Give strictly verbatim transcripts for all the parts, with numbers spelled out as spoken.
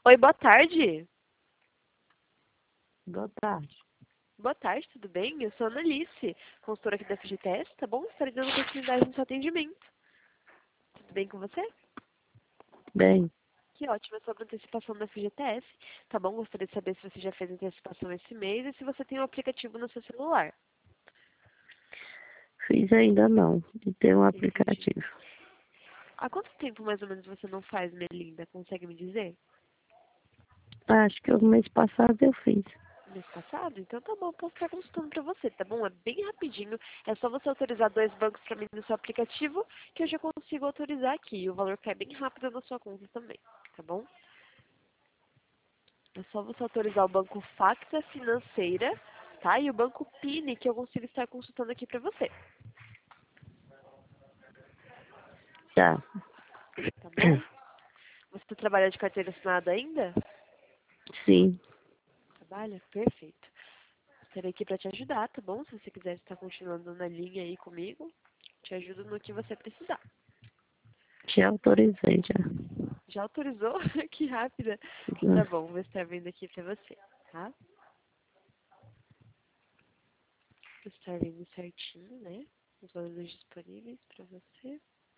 Oi, boa tarde. Boa tarde. Boa tarde, tudo bem? Eu sou a Analice, consultora aqui da F G T S, tá bom? Estarei dando continuidade no seu atendimento. Tudo bem com você? Bem, Que ótimo, é sobre antecipação da F G T S, tá bom? Gostaria de saber se você já fez antecipação esse mês e se você tem um aplicativo no seu celular. fiz ainda não. E tem um Entendi. aplicativo. Há quanto tempo mais ou menos você não faz, minha linda? Consegue me dizer? Acho que o mês passado eu fiz. Mês passado? Então tá bom, posso estar consultando pra você, tá bom? É bem rapidinho, é só você autorizar dois bancos pra mim no seu aplicativo que eu já consigo autorizar aqui. O valor cai bem rápido na sua conta também, tá bom? É só você autorizar o banco Facta Financeira, tá? E o banco Pini que eu consigo estar consultando aqui pra você, Tá. tá bom? Você trabalha de carteira assinada ainda? Sim, Trabalha? Perfeito. Estarei aqui pra te ajudar, tá bom? Se você quiser estar continuando na linha aí comigo, te ajudo no que você precisar. já autorizei já. Já autorizou? Que rápida. Tá bom, vou estar vendo aqui pra você, tá? Vou estar vendo certinho, né? Os valores disponíveis pra você.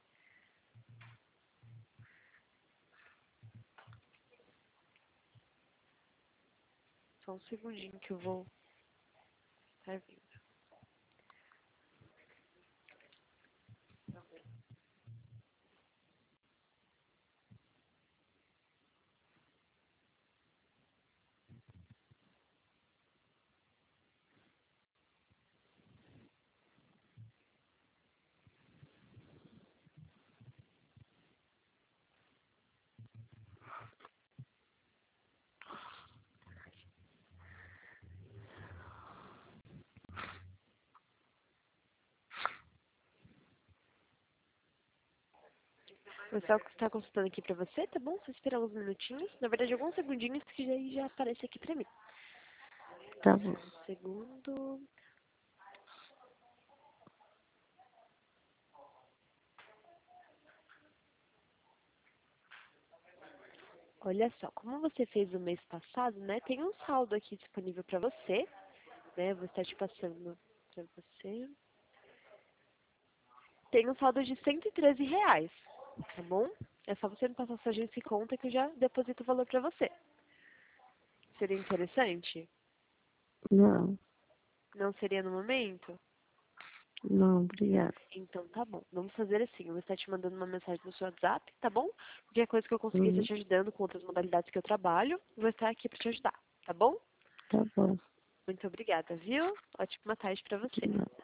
Só um segundinho que eu vou estar vendo. Vou estar estar consultando aqui pra você, tá bom? Só esperar uns minutinhos. Na verdade, alguns segundinhos que já, já aparece aqui pra mim. Tá bom. Um segundo. Olha só, como você fez o mês passado, né? Tem um saldo aqui disponível pra você, né? Vou estar te passando pra você. Tem um saldo de cento e treze reais, tá bom? É só você me passar sua agência e conta que eu já deposito o valor pra você. Seria interessante? Não, Não seria no momento? não, obrigada. Então tá bom. Vamos fazer assim. Eu vou estar te mandando uma mensagem no seu WhatsApp, tá bom? Qualquer coisa que eu conseguir estar Uhum, te ajudando com outras modalidades que eu trabalho, vou estar aqui pra te ajudar, tá bom? tá bom. Muito obrigada, viu? Ótima tarde pra De você. nada.